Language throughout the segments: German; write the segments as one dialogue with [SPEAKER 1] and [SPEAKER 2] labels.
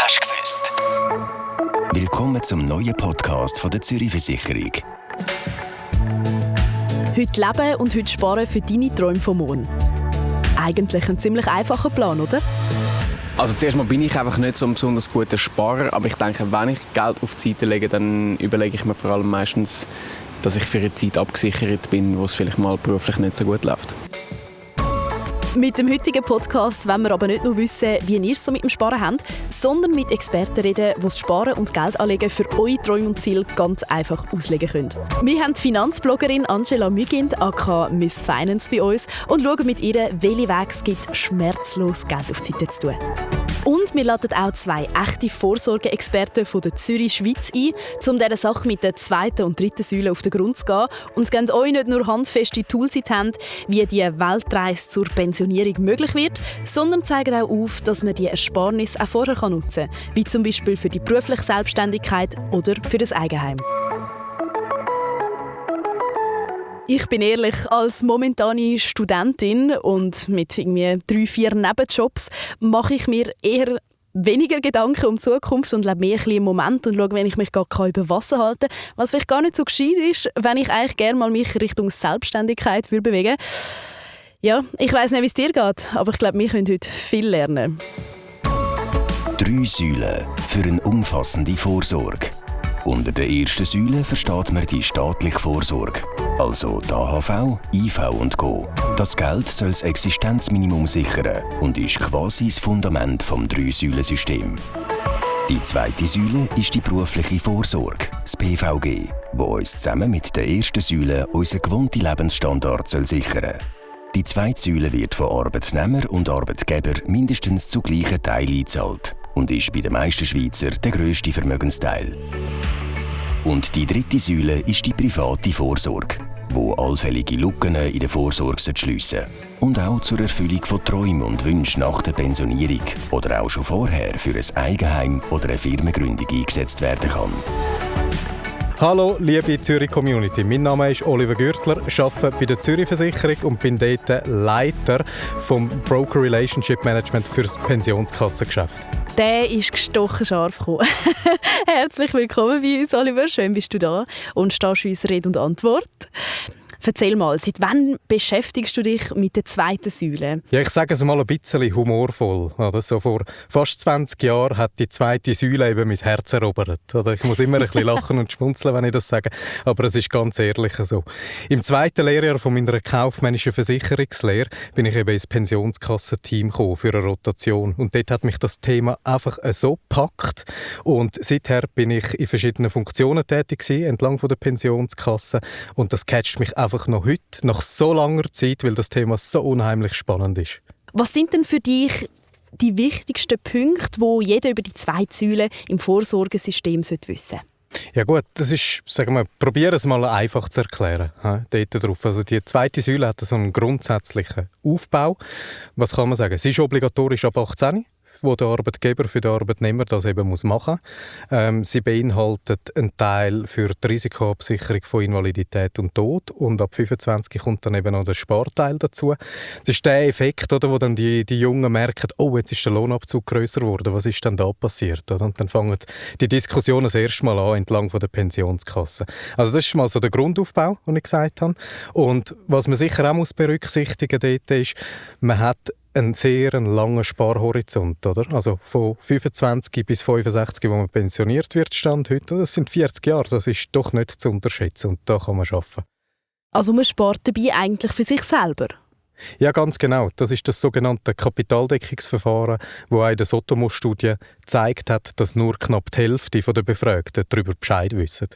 [SPEAKER 1] Hast du gewusst? Willkommen zum neuen Podcast von der Zürich Versicherung.
[SPEAKER 2] Heute leben und heute sparen für deine Träume vom morgen. Eigentlich ein ziemlich einfacher Plan, oder?
[SPEAKER 3] Also zuerst mal bin ich einfach nicht so ein besonders guter Sparer, aber ich denke, wenn ich Geld auf die Seite lege, dann überlege ich mir vor allem meistens, dass ich für eine Zeit abgesichert bin, wo es vielleicht mal beruflich nicht so gut läuft.
[SPEAKER 2] Mit dem heutigen Podcast wollen wir aber nicht nur wissen, wie ihr es so mit dem Sparen habt, sondern mit Experten reden, die das Sparen und Geld anlegen für eure Träume und Ziele ganz einfach auslegen können. Wir haben die Finanzbloggerin Angela Mügind, aka Miss Finance, bei uns und schauen mit ihr, welche Wege es gibt, schmerzlos Geld auf die Seite zu tun. Und wir laden auch 2 echte Vorsorgeexperten von der Zürich Schweiz ein, um dieser Sache mit der 2. und 3. Säule auf den Grund zu gehen. Und geben euch nicht nur handfeste Tools in die Hand, wie die Weltreise zur Pensionierung möglich wird, sondern zeigen auch auf, dass man die Ersparnis auch vorher nutzen kann, wie zum Beispiel für die berufliche Selbstständigkeit oder für das Eigenheim. Ich bin ehrlich, als momentane Studentin und mit irgendwie 3-4 Nebenjobs mache ich mir eher weniger Gedanken um die Zukunft und lebe mehr ein bisschen im Moment und schaue, wenn ich mich gar über Wasser halte. Was vielleicht gar nicht so gescheit ist, wenn ich eigentlich gerne mal mich Richtung Selbstständigkeit bewegen würde. Ja, ich weiss nicht, wie es dir geht, aber ich glaube, wir können heute viel lernen.
[SPEAKER 1] 3 Säulen für eine umfassende Vorsorge. Unter der ersten Säule versteht man die staatliche Vorsorge, also die AHV, IV und Co. Das Geld soll das Existenzminimum sichern und ist quasi das Fundament des 3-Säulen-Systems. Die zweite Säule ist die berufliche Vorsorge, das BVG, wo uns zusammen mit der ersten Säule unseren gewohnten Lebensstandard sichern soll. Die zweite Säule wird von Arbeitnehmer und Arbeitgeber mindestens zu gleichen Teilen eingezahlt und ist bei den meisten Schweizer der grösste Vermögensteil. Und die dritte Säule ist die private Vorsorge, wo allfällige Lücken in der Vorsorge schliessen soll. Und auch zur Erfüllung von Träumen und Wünschen nach der Pensionierung oder auch schon vorher für ein Eigenheim oder eine Firmengründung eingesetzt werden kann.
[SPEAKER 4] Hallo, liebe Zürich-Community. Mein Name ist Oliver Gürtler, arbeite bei der Zürich Versicherung und bin dort Leiter vom Broker Relationship Management für das Pensionskassengeschäft.
[SPEAKER 2] Der ist gestochen scharf gekommen. Herzlich willkommen bei uns, Oliver. Schön bist du da und stehst uns Rede und Antwort. Erzähl mal, seit wann beschäftigst du dich mit der zweiten Säule?
[SPEAKER 4] Ja, ich sage es mal ein bisschen humorvoll. Oder? So vor fast 20 Jahren hat die zweite Säule eben mein Herz erobert. Oder? Ich muss immer ein bisschen lachen und schmunzeln, wenn ich das sage, aber es ist ganz ehrlich so. Im zweiten Lehrjahr von meiner kaufmännischen Versicherungslehre bin ich eben ins Pensionskassenteam gekommen für eine Rotation. Und dort hat mich das Thema einfach so gepackt. Und seither bin ich in verschiedenen Funktionen tätig gewesen, entlang von der Pensionskasse. Und das catcht mich einfach noch heute, nach so langer Zeit, weil das Thema so unheimlich spannend ist.
[SPEAKER 2] Was sind denn für dich die wichtigsten Punkte, die jeder über die 2 Säulen im Vorsorgesystem wissen sollte?
[SPEAKER 4] Ja gut, das ist, sagen wir, probiere es mal einfach zu erklären. Dort drauf. Also die zweite Säule hat so einen grundsätzlichen Aufbau. Was kann man sagen? Sie ist obligatorisch ab 18, wo der Arbeitgeber für den Arbeitnehmer das eben machen muss. Sie beinhaltet einen Teil für die Risikoabsicherung von Invalidität und Tod und ab 25 kommt dann eben noch der Sparteil dazu. Das ist der Effekt, oder, wo dann die Jungen merken, oh, jetzt ist der Lohnabzug grösser geworden, was ist denn da passiert? Oder? Und dann fangen die Diskussionen das erste Mal an, entlang von der Pensionskasse. Also das ist mal so der Grundaufbau, den ich gesagt habe. Und was man sicher auch berücksichtigen muss dort ist, man hat einen sehr langen Sparhorizont, oder? Also von 25 bis 65, wo man pensioniert wird, Stand heute. Das sind 40 Jahre, das ist doch nicht zu unterschätzen und da kann man arbeiten.
[SPEAKER 2] Also man spart dabei eigentlich für sich selber?
[SPEAKER 4] Ja, ganz genau. Das ist das sogenannte Kapitaldeckungsverfahren, das auch in der Sotomo-Studie gezeigt hat, dass nur knapp die Hälfte der Befragten darüber Bescheid wissen.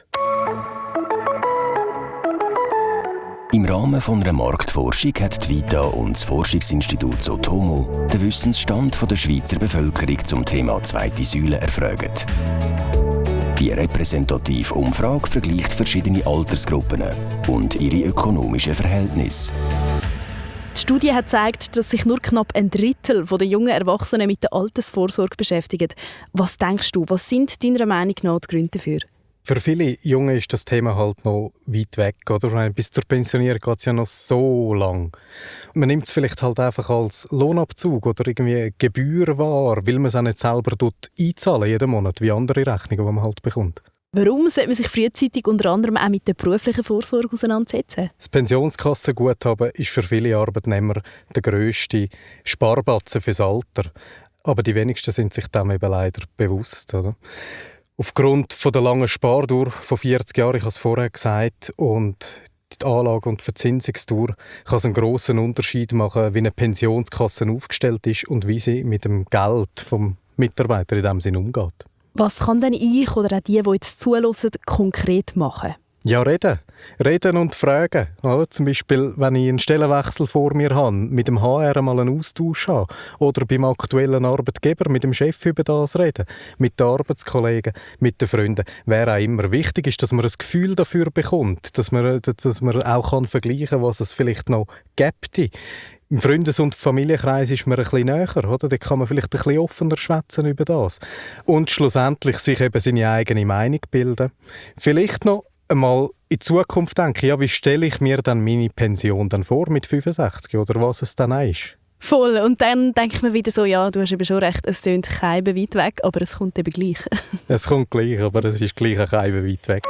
[SPEAKER 1] Im Rahmen von einer Marktforschung hat die Vita und das Forschungsinstitut Sotomo den Wissensstand der Schweizer Bevölkerung zum Thema zweite Säule erfragt. Die repräsentative Umfrage vergleicht verschiedene Altersgruppen und ihre ökonomischen Verhältnisse.
[SPEAKER 2] Die Studie hat gezeigt, dass sich nur knapp ein Drittel der jungen Erwachsenen mit der Altersvorsorge beschäftigen. Was denkst du, was sind deiner Meinung nach die Gründe dafür?
[SPEAKER 4] Für viele Junge ist das Thema halt noch weit weg, oder? Bis zur Pensionierung geht es ja noch so lang. Man nimmt es vielleicht halt einfach als Lohnabzug oder irgendwie Gebühr wahr, weil man es auch nicht selber einzahlen jeden Monat, wie andere Rechnungen, die man halt bekommt.
[SPEAKER 2] Warum sollte man sich frühzeitig unter anderem auch mit der beruflichen Vorsorge auseinandersetzen?
[SPEAKER 4] Das Pensionskassenguthaben ist für viele Arbeitnehmer der grösste Sparbatzen fürs Alter. Aber die wenigsten sind sich dem eben leider bewusst, oder? Aufgrund von der langen Spardauer von 40 Jahren, ich habe es vorher gesagt, und die Anlage- und Verzinsungsdauer kann es einen grossen Unterschied machen, wie eine Pensionskasse aufgestellt ist und wie sie mit dem Geld vom Mitarbeiter in diesem Sinne umgeht.
[SPEAKER 2] Was kann denn ich oder auch die jetzt zuhören, konkret machen?
[SPEAKER 4] Ja, reden und fragen. Ja, zum Beispiel, wenn ich einen Stellenwechsel vor mir habe, mit dem HR mal einen Austausch habe oder beim aktuellen Arbeitgeber mit dem Chef über das reden, mit den Arbeitskollegen, mit den Freunden, wer auch immer. Wichtig ist, dass man ein Gefühl dafür bekommt, dass man auch vergleichen kann, was es vielleicht noch gibt. Im Freundes- und Familienkreis ist man ein bisschen näher, oder? Da kann man vielleicht ein bisschen offener schwätzen über das. Und schlussendlich sich eben seine eigene Meinung bilden. Vielleicht noch einmal in die Zukunft denken, ja, wie stelle ich mir dann meine Pension dann vor mit 65 oder was es dann ist?
[SPEAKER 2] Voll. Und dann denke ich mir wieder so, ja, du hast eben schon recht, es tönt kein weit weg, aber es kommt eben gleich.
[SPEAKER 4] Es kommt gleich, aber es ist gleich kein weit weg.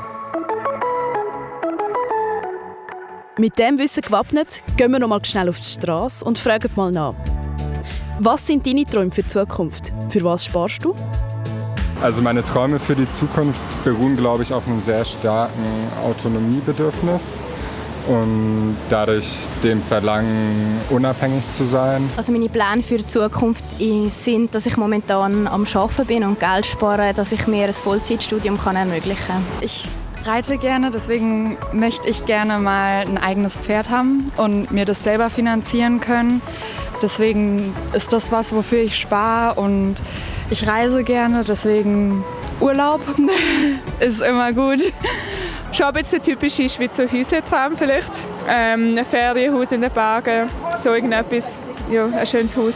[SPEAKER 2] Mit dem Wissen gewappnet, gehen wir noch mal schnell auf die Straße und fragen mal nach. Was sind deine Träume für die Zukunft? Für was sparst du?
[SPEAKER 5] Also meine Träume für die Zukunft beruhen, glaube ich, auf einem sehr starken Autonomiebedürfnis und dadurch dem Verlangen, unabhängig zu sein.
[SPEAKER 6] Also meine Pläne für die Zukunft sind, dass ich momentan am Arbeiten bin und Geld spare, dass ich mir ein Vollzeitstudium ermöglichen kann.
[SPEAKER 7] Ich reite gerne, deswegen möchte ich gerne mal ein eigenes Pferd haben und mir das selber finanzieren können. Deswegen ist das was, wofür ich spare, und ich reise gerne, deswegen Urlaub ist immer gut.
[SPEAKER 8] Schon ein bisschen typisch ist wie so Häusertraum vielleicht. Ein Ferienhaus in den Bergen, so irgendetwas. Ja, ein schönes Haus.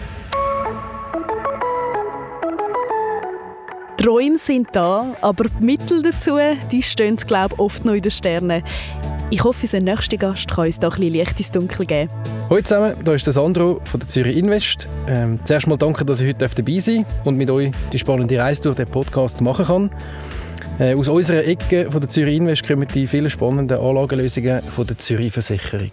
[SPEAKER 2] Träume sind da, aber die Mittel dazu, die stehen, glaube ich, oft noch in den Sternen. Ich hoffe, unser nächster Gast kann uns da ein bisschen Licht ins Dunkel geben.
[SPEAKER 9] Hallo zusammen, hier ist der Sandro von der Zürich Invest. Zuerst mal danke, dass ich heute dabei sein darf und mit euch die spannende Reise durch den Podcast machen kann. Aus unserer Ecke von der Zürich Invest kommen die vielen spannenden Anlagelösungen von der Zürich Versicherung.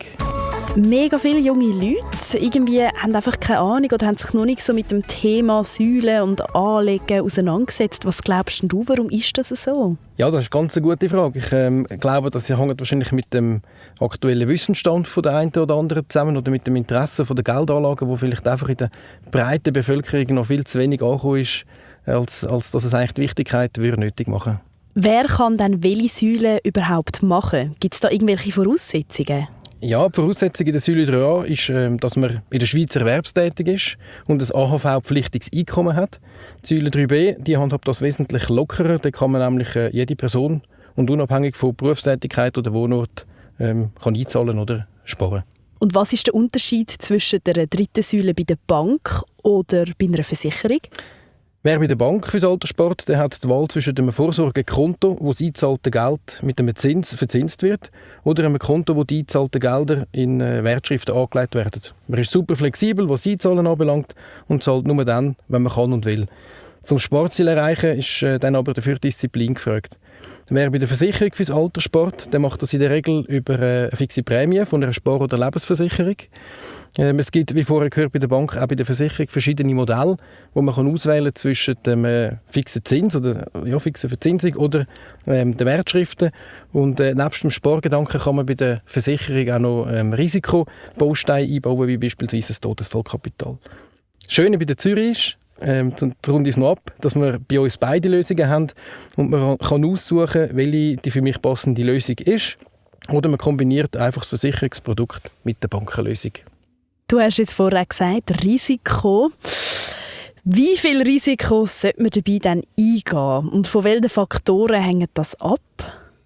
[SPEAKER 2] Mega viele junge Leute irgendwie haben einfach keine Ahnung oder haben sich noch nicht so mit dem Thema Säulen und Anlegen auseinandergesetzt. Was glaubst du, warum ist das so?
[SPEAKER 9] Ja, das ist eine ganz gute Frage. Ich glaube, das hängt wahrscheinlich mit dem aktuellen Wissensstand von der einen oder anderen zusammen oder mit dem Interesse der Geldanlagen, wo vielleicht einfach in der breiten Bevölkerung noch viel zu wenig angekommen ist, als dass es eigentlich die Wichtigkeit nötig machen würde.
[SPEAKER 2] Wer kann denn welche Säulen überhaupt machen? Gibt es da irgendwelche Voraussetzungen?
[SPEAKER 9] Ja, die Voraussetzung in der Säule 3a ist, dass man in der Schweiz erwerbstätig ist und ein AHV-pflichtiges Einkommen hat. Die Säule 3b die handhabt das wesentlich lockerer. Da kann man nämlich jede Person und unabhängig von Berufstätigkeit oder Wohnort kann einzahlen oder sparen.
[SPEAKER 2] Und was ist der Unterschied zwischen der dritten Säule bei der Bank oder bei einer Versicherung?
[SPEAKER 9] Wer bei der Bank für das Alter spart, der hat die Wahl zwischen einem Vorsorgekonto, wo das eingezahlte Geld mit einem Zins verzinst wird, oder einem Konto, wo die eingezahlten Gelder in Wertschriften angelegt werden. Man ist super flexibel, was das Einzahlen anbelangt, und zahlt nur dann, wenn man kann und will. Zum Sparziel erreichen ist dann aber dafür Disziplin gefragt. Wer bei der Versicherung fürs Alter spart, der macht das in der Regel über eine fixe Prämie von einer Spar- oder Lebensversicherung. Es gibt, wie vorher gehört, bei der Bank auch bei der Versicherung verschiedene Modelle, wo man auswählen kann zwischen dem fixen Zins oder fixen Verzinsung oder den Wertschriften. Und nebst dem Spargedanken kann man bei der Versicherung auch noch Risikobausteine einbauen, wie beispielsweise das Todesfallkapital. Das Schöne bei der Zürich ist, runde ich es noch ab, dass wir bei uns beide Lösungen haben und man kann aussuchen, welche die für mich passende Lösung ist. Oder man kombiniert einfach das Versicherungsprodukt mit der Bankenlösung.
[SPEAKER 2] Du hast jetzt vorher gesagt, Risiko. Wie viel Risiko sollte man dabei dann eingehen? Und von welchen Faktoren hängt das ab?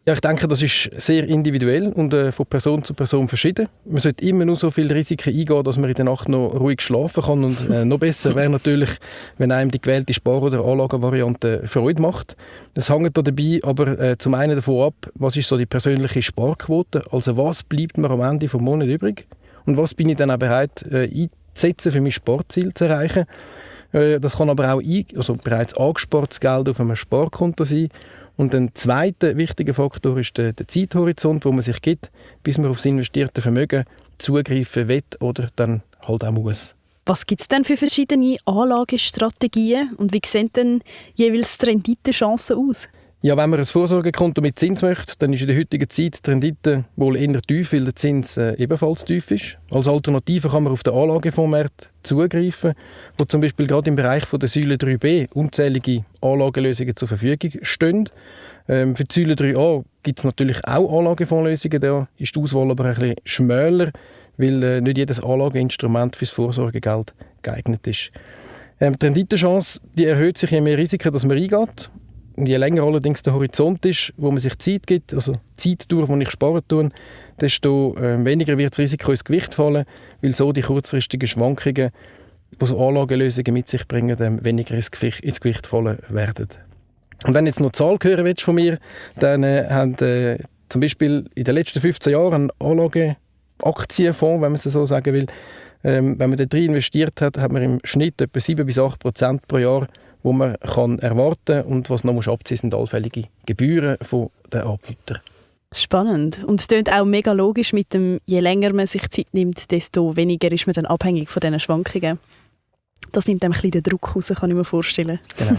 [SPEAKER 9] Ja, ich denke, das ist sehr individuell und von Person zu Person verschieden. Man sollte immer nur so viele Risiken eingehen, dass man in der Nacht noch ruhig schlafen kann. Und noch besser wäre natürlich, wenn einem die gewählte Spar- oder Anlagenvariante Freude macht. Es hängt da dabei aber zum einen davon ab, was ist so die persönliche Sparquote, also was bleibt mir am Ende des Monats übrig und was bin ich dann auch bereit einzusetzen, für mein Sparziel zu erreichen. Das kann aber auch bereits angespartes Geld auf einem Sparkonto sein. Und ein zweiter wichtiger Faktor ist der Zeithorizont, wo man sich gibt, bis man auf das investierte Vermögen zugreifen will oder dann halt auch muss.
[SPEAKER 2] Was gibt es denn für verschiedene Anlagestrategien und wie sehen denn jeweils die Renditechancen aus?
[SPEAKER 9] Ja, wenn man ein Vorsorgekonto mit Zins möchte, dann ist in der heutigen Zeit die Rendite wohl eher tief, weil der Zins ebenfalls tief ist. Als Alternative kann man auf den Anlagefondsmarkt zugreifen, wo zum Beispiel gerade im Bereich von der Säule 3b unzählige Anlagelösungen zur Verfügung stehen. Für die Säule 3a gibt es natürlich auch Anlagefondslösungen, da ist die Auswahl aber ein bisschen schmäler, weil nicht jedes Anlageinstrument für das Vorsorgegeld geeignet ist. Die Renditechance die erhöht sich, je mehr Risiken dass man eingeht. Je länger allerdings der Horizont ist, wo man sich Zeit gibt, also die Zeit durch, wo ich sparen tue, desto weniger wird das Risiko ins Gewicht fallen, weil so die kurzfristigen Schwankungen, die so Anlagelösungen mit sich bringen, weniger ins Gewicht fallen werden. Und wenn du jetzt noch die Zahl hören willst von mir, dann haben zum Beispiel in den letzten 15 Jahren ein Anlageaktienfonds, wenn man es so sagen will, wenn man da drin investiert hat, hat man im Schnitt etwa 7-8% pro Jahr, wo man kann erwarten und was noch abziehen sind allfällige Gebühren von den Anbietern.
[SPEAKER 2] Spannend. Und es klingt auch mega logisch mit dem, je länger man sich Zeit nimmt, desto weniger ist man dann abhängig von diesen Schwankungen. Das nimmt einem ein bisschen den Druck raus, kann ich mir vorstellen.
[SPEAKER 9] Genau.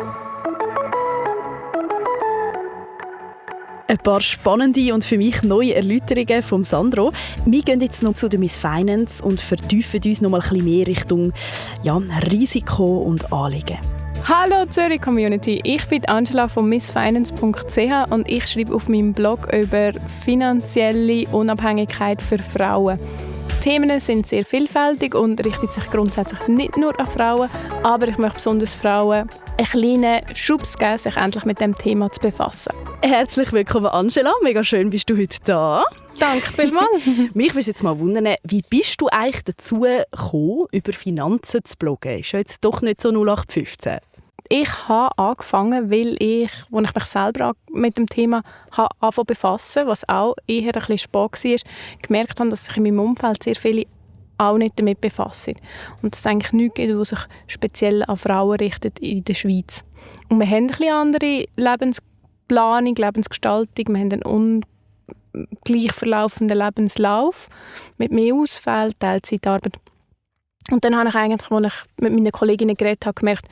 [SPEAKER 2] Ein paar spannende und für mich neue Erläuterungen von Sandro. Wir gehen jetzt noch zu der Miss Finance und vertiefen uns noch mal ein bisschen mehr Richtung Risiko und Anlegen.
[SPEAKER 10] Hallo Zürich Community, ich bin Angela von missfinance.ch und ich schreibe auf meinem Blog über finanzielle Unabhängigkeit für Frauen. Die Themen sind sehr vielfältig und richten sich grundsätzlich nicht nur an Frauen, aber ich möchte besonders Frauen einen kleinen Schubs geben, sich endlich mit dem Thema zu befassen.
[SPEAKER 2] Herzlich willkommen Angela, mega schön bist du heute da.
[SPEAKER 10] Danke vielmals.
[SPEAKER 2] Mich würde jetzt mal wundern, wie bist du eigentlich dazu gekommen, über Finanzen zu bloggen? Ist ja jetzt doch nicht so 0815.
[SPEAKER 10] Ich habe angefangen, weil ich, als ich mich selber mit dem Thema angefangen befassen, was auch eher ein bisschen spät war, gemerkt habe, dass sich in meinem Umfeld sehr viele auch nicht damit befassen. Und dass es eigentlich nichts gibt, was sich speziell an Frauen richtet in der Schweiz. Und wir haben ein bisschen andere Lebensplanung, Lebensgestaltung, wir haben einen ungleich verlaufenden Lebenslauf mit mehr Ausfällen, Teilzeitarbeit. Und dann habe ich eigentlich, als ich mit meinen Kolleginnen geredet habe, gemerkt,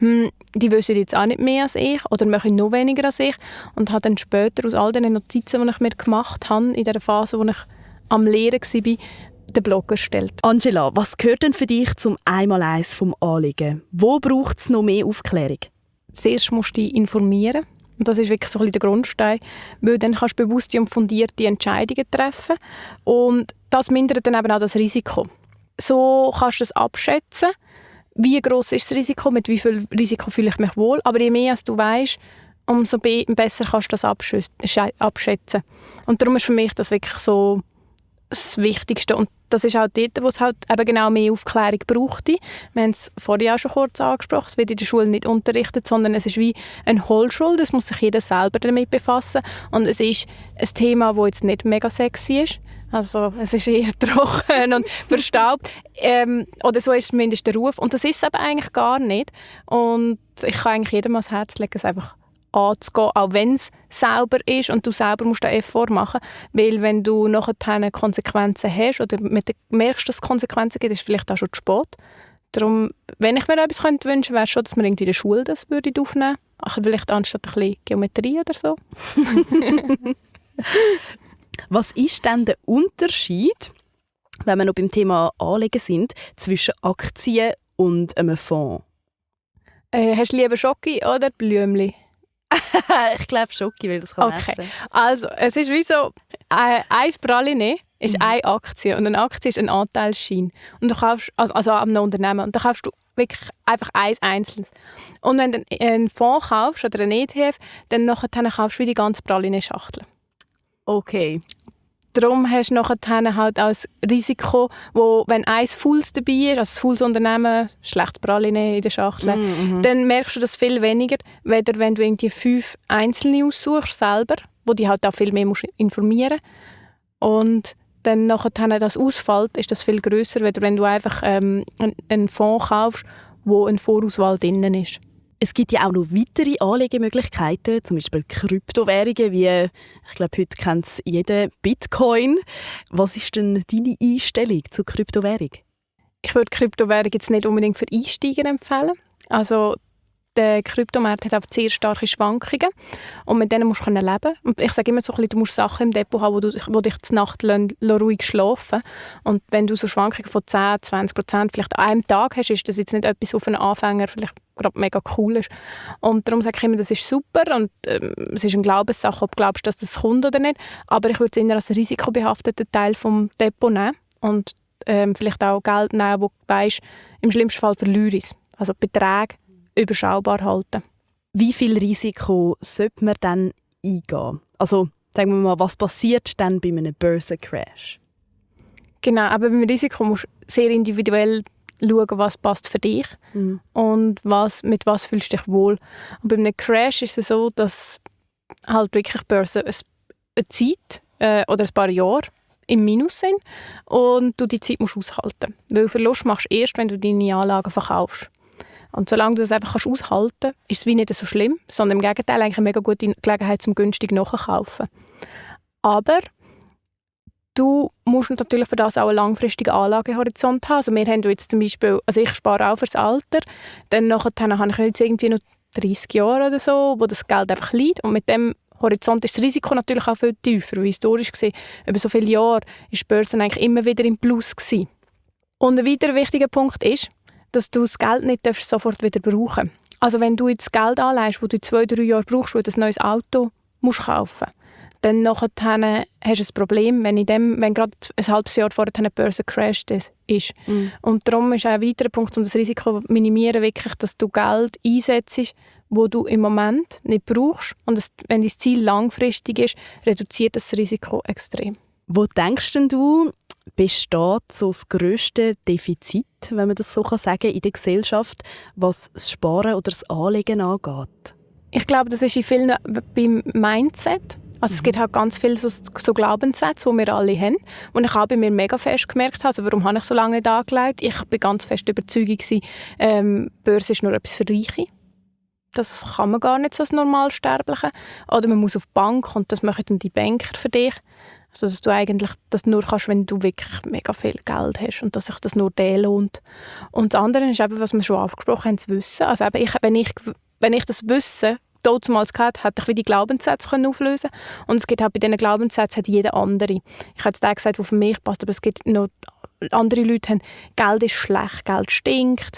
[SPEAKER 10] die wissen jetzt auch nicht mehr als ich oder machen noch weniger als ich. Und habe dann später aus all den Notizen, die ich mir gemacht habe, in der Phase, wo ich am Lehren war, den Blog erstellt.
[SPEAKER 2] Angela, was gehört denn für dich zum Einmaleins vom Anliegen? Wo braucht es noch mehr Aufklärung?
[SPEAKER 10] Zuerst musst du dich informieren. Und das ist wirklich so ein bisschen der Grundstein, weil dann kannst du bewusste und fundierte Entscheidungen treffen. Und das mindert dann eben auch das Risiko. So kannst du es abschätzen, wie gross ist das Risiko, mit wie viel Risiko fühle ich mich wohl. Aber je mehr als du weißt, umso besser kannst du das abschätzen. Und darum ist für mich das wirklich so das Wichtigste. Und das ist auch dort, wo es halt eben genau mehr Aufklärung braucht. Wir haben es vorher auch schon kurz angesprochen, es wird in der Schule nicht unterrichtet, sondern es ist wie eine Hohlschule, das muss sich jeder selber damit befassen. Und es ist ein Thema, das jetzt nicht mega sexy ist. Also es ist eher trocken und verstaubt. Oder so ist zumindest der Ruf. Und das ist es aber eigentlich gar nicht. Und ich kann eigentlich jedem ans Herz legen, es einfach anzugehen, auch wenn es sauber ist und du selber musst den Effort machen. Weil wenn du nachher Konsequenzen hast oder merkst, dass es Konsequenzen gibt, ist es vielleicht auch schon zu spät. Darum, wenn ich mir etwas wünschen könnte, wäre es schon, dass man irgendwie in der Schule das würde aufnehmen würde. Vielleicht anstatt ein bisschen Geometrie oder so.
[SPEAKER 2] Was ist denn der Unterschied, wenn wir noch beim Thema Anlegen sind, zwischen Aktien und einem Fonds?
[SPEAKER 10] Hast du lieber Schoki oder Blümli?
[SPEAKER 2] Ich glaube Schoki, weil das kann man essen.
[SPEAKER 10] Also, es ist wie so, ein Praline ist eine Aktie und eine Aktie ist ein Anteilsschein. Und du kaufst, also an einem Unternehmen. Und da kaufst du wirklich einfach eins einzelnes. Und wenn du einen Fonds kaufst oder einen ETF, dann nachher kaufst du wie die ganze Praline-Schachtel.
[SPEAKER 2] Okay.
[SPEAKER 10] Darum hast du nachher halt auch das Risiko, wo, wenn eins Fools dabei ist, also das Fools-Unternehmen, schlecht Praline in der Schachtel, dann merkst du das viel weniger, weder wenn du irgendwie 5 Einzelne aussuchst selber, wo die halt auch viel mehr musst informieren musst. Und dann nachher das ausfällt, ist das viel grösser, weder wenn du einfach einen Fonds kaufst, wo eine Vorauswahl drin ist.
[SPEAKER 2] Es gibt ja auch noch weitere Anlegemöglichkeiten, zum Beispiel Kryptowährungen, wie, ich glaube, heute kennt es jeder, Bitcoin. Was ist denn deine Einstellung zur Kryptowährung?
[SPEAKER 10] Ich würde Kryptowährung jetzt nicht unbedingt für Einsteiger empfehlen. Also der Kryptomarkt hat auch sehr starke Schwankungen und mit denen musst du leben können. Und ich sage immer so ein bisschen, du musst Sachen im Depot haben, wo dich die Nacht ruhig schlafen lassen. Und wenn du so Schwankungen von 10-20% vielleicht an einem Tag hast, ist das jetzt nicht etwas, was für einen Anfänger vielleicht gerade mega cool ist. Und darum sage ich immer, das ist super und es ist eine Glaubenssache, ob du glaubst, dass das kommt oder nicht. Aber ich würde es eher als risikobehafteten Teil vom Depot nehmen und vielleicht auch Geld nehmen, wo du weisst, im schlimmsten Fall verliere ich es. Also Beträge überschaubar halten.
[SPEAKER 2] Wie viel Risiko sollte man dann eingehen? Also sagen wir mal, was passiert dann bei einem Börsencrash?
[SPEAKER 10] Genau, aber beim Risiko musst du sehr individuell schauen, was passt für dich und mit was fühlst du dich wohl. Und bei einem Crash ist es so, dass halt wirklich Börsen eine Zeit oder ein paar Jahre im Minus sind und du die Zeit musst aushalten. Weil Verlust machst du erst, wenn du deine Anlagen verkaufst. Und solange du das einfach aushalten kannst, ist es wie nicht so schlimm, sondern im Gegenteil eigentlich eine mega gute Gelegenheit zum günstig nachkaufen. Aber du musst natürlich für das auch einen langfristigen Anlagehorizont haben. Also wir haben jetzt zum Beispiel, also ich spare auch fürs Alter, dann nachher habe ich jetzt irgendwie noch 30 Jahre oder so, wo das Geld einfach liegt und mit dem Horizont ist das Risiko natürlich auch viel tiefer, weil historisch gesehen über so viele Jahre ist die Börse eigentlich immer wieder im Plus gewesen. Und ein weiterer wichtiger Punkt ist, dass du das Geld nicht sofort wieder brauchen darfst. Also wenn du jetzt Geld anlegst, das du 2-3 Jahre brauchst, weil du ein neues Auto musst kaufen musst, dann nachher hast du ein Problem, wenn gerade ein halbes Jahr vorher eine Börse crasht ist. Und darum ist auch ein weiterer Punkt, um das Risiko zu minimieren, wirklich, dass du Geld einsetzt, wo du im Moment nicht brauchst. Und wenn dein Ziel langfristig ist, reduziert das Risiko extrem.
[SPEAKER 2] Wo denkst denn du, besteht so das grösste Defizit, wenn man das so sagen kann, in der Gesellschaft, was das Sparen oder das Anlegen angeht?
[SPEAKER 10] Ich glaube, das ist in vielen beim Mindset. Also es gibt halt ganz viele so Glaubenssätze, die wir alle haben. Und ich habe bei mir mega fest gemerkt, also warum habe ich so lange nicht angelegt? Ich war ganz fest überzeugt, Börse ist nur etwas für Reiche. Das kann man gar nicht so als Normalsterbliche. Oder man muss auf die Bank und das machen dann die Banker für dich. Also dass du eigentlich das nur kannst, wenn du wirklich mega viel Geld hast und dass sich das nur der lohnt. Und das andere ist eben, was wir schon angesprochen haben, das Wissen. Also eben wenn ich das Wissen damals gehabt hätte ich wie die Glaubenssätze auflösen können. Und es gibt halt bei diesen Glaubenssätzen hat jeder andere. Ich habe jetzt den gesagt, der für mich passt, aber es gibt noch andere Leute, die haben, Geld ist schlecht, Geld stinkt,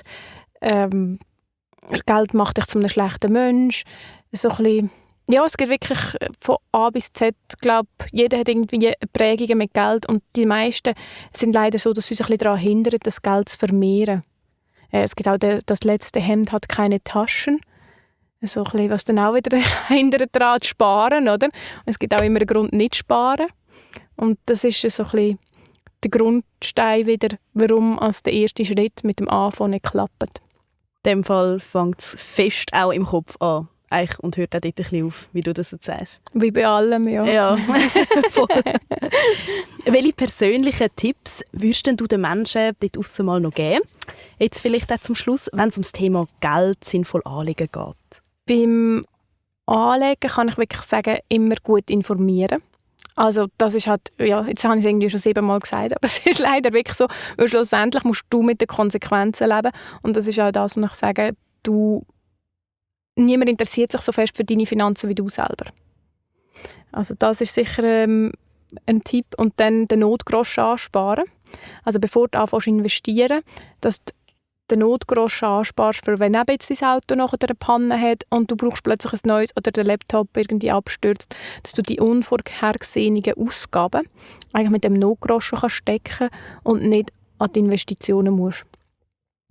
[SPEAKER 10] Geld macht dich zu einem schlechten Mensch. So ein bisschen, ja, es gibt wirklich von A bis Z, ich glaube, jeder hat irgendwie Prägungen mit Geld und die meisten sind leider so, dass sie sich ein bisschen daran hindern, das Geld zu vermehren. Es gibt auch das letzte Hemd hat keine Taschen. So ein bisschen, was dann auch wieder hindert daran zu sparen, oder? Und es gibt auch immer einen Grund, nicht zu sparen. Und das ist so ein bisschen der Grundstein wieder, warum als der erste Schritt mit dem Anfang nicht klappt.
[SPEAKER 2] In dem Fall fängt es fest auch im Kopf an. Und hört auch dort ein bisschen auf, wie du das jetzt sagst.
[SPEAKER 10] Wie bei allem, ja.
[SPEAKER 2] Ja, voll. Welche persönlichen Tipps würdest du den Menschen dort draussen mal noch geben? Jetzt vielleicht auch zum Schluss, wenn es um das Thema Geld, sinnvoll anlegen geht.
[SPEAKER 10] Beim Anlegen kann ich wirklich sagen, immer gut informieren. Also das ist halt, ja, jetzt habe ich es irgendwie schon 7-mal gesagt, aber es ist leider wirklich so, weil schlussendlich musst du mit den Konsequenzen leben. Und das ist auch das, was ich sage, niemand interessiert sich so fest für deine Finanzen wie du selber. Also das ist sicher ein Tipp. Und dann den Notgroschen ansparen. Also bevor du anfängst zu investieren, dass du den Notgroschen ansparst, für wenn eben jetzt dein Auto nachher eine Panne hat und du brauchst plötzlich ein neues oder der Laptop irgendwie abstürzt, dass du die unvorhergesehenen Ausgaben eigentlich mit dem Notgroschen stecken kannst und nicht an die Investitionen musst.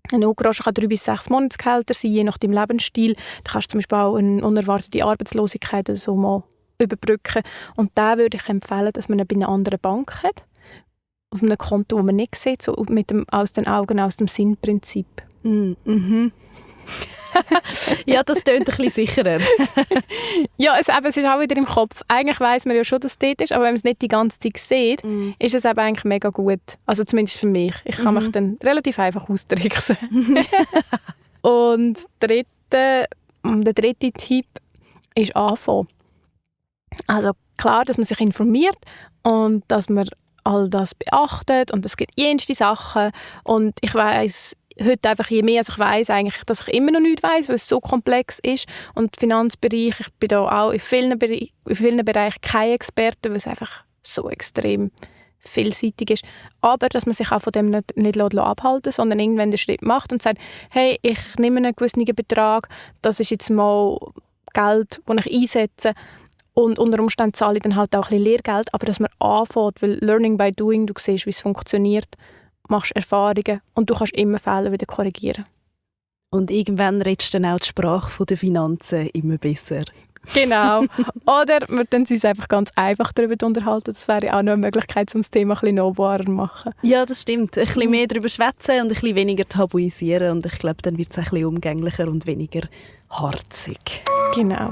[SPEAKER 10] Ein Notgroschen kann 3 bis 6 Monatsgehälter sein, je nach deinem Lebensstil. Da kannst du zum Beispiel auch eine unerwartete Arbeitslosigkeit oder so mal überbrücken. Und da würde ich empfehlen, dass man ihn bei einer anderen Bank hat. Auf einem Konto, das man nicht sieht, so mit dem aus den Augen, aus dem Sinn-Prinzip.
[SPEAKER 2] Mhm. Ja, das tönt ein bisschen sicherer.
[SPEAKER 10] Ja, es ist auch wieder im Kopf. Eigentlich weiss man ja schon, dass es dort ist, aber wenn man es nicht die ganze Zeit sieht, ist es eben eigentlich mega gut. Also zumindest für mich. Ich kann mich dann relativ einfach austricksen. Und der dritte Tipp ist anfangen. Also klar, dass man sich informiert und dass man all das beachtet und es gibt jenste Sachen und ich weiss heute einfach je mehr, als ich weiss, eigentlich, dass ich immer noch nichts weiss, weil es so komplex ist und Finanzbereich, ich bin da auch in vielen Bereichen kein Experte, weil es einfach so extrem vielseitig ist. Aber dass man sich auch von dem nicht abhalten lässt, sondern irgendwann den Schritt macht und sagt, hey, ich nehme einen gewissen Betrag, das ist jetzt mal Geld, das ich einsetze. Und unter Umständen zahle ich dann halt auch ein bisschen Lehrgeld, aber dass man anfängt, weil Learning by Doing, du siehst, wie es funktioniert, machst Erfahrungen und du kannst immer Fehler wieder korrigieren.
[SPEAKER 2] Und irgendwann redest du dann auch die Sprache der Finanzen immer besser.
[SPEAKER 10] Genau. Oder wir können uns einfach ganz einfach darüber unterhalten. Das wäre auch noch eine Möglichkeit, um das Thema ein bisschen nahbarer zu machen.
[SPEAKER 2] Ja, das stimmt. Ein bisschen mehr darüber schwätzen und ein bisschen weniger tabuisieren. Und ich glaube, dann wird es ein bisschen umgänglicher und weniger harzig.
[SPEAKER 10] Genau.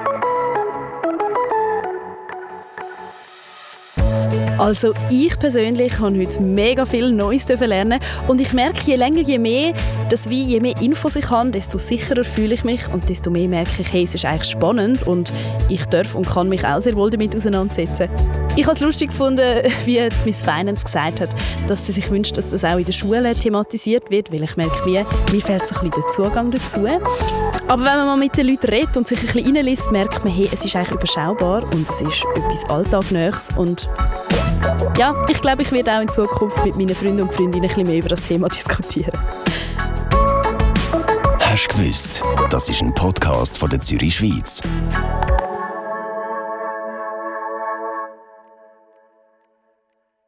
[SPEAKER 2] Also ich persönlich habe heute mega viel Neues lernen und ich merke, je länger, je mehr Infos ich habe, desto sicherer fühle ich mich und desto mehr merke ich, hey, es ist eigentlich spannend und ich darf und kann mich auch sehr wohl damit auseinandersetzen. Ich habe es lustig gefunden, wie Miss Finance gesagt hat, dass sie sich wünscht, dass das auch in der Schule thematisiert wird, weil ich merke, mir fehlt so ein bisschen der Zugang dazu. Aber wenn man mal mit den Leuten redet und sich ein bisschen reinliest, merkt man, hey, es ist eigentlich überschaubar und es ist etwas Alltagnähes und ja, ich glaube, ich werde auch in Zukunft mit meinen Freunden und Freundinnen ein bisschen mehr über das Thema diskutieren.
[SPEAKER 1] Hast du gewusst? Das ist ein Podcast von der Zürich Schweiz.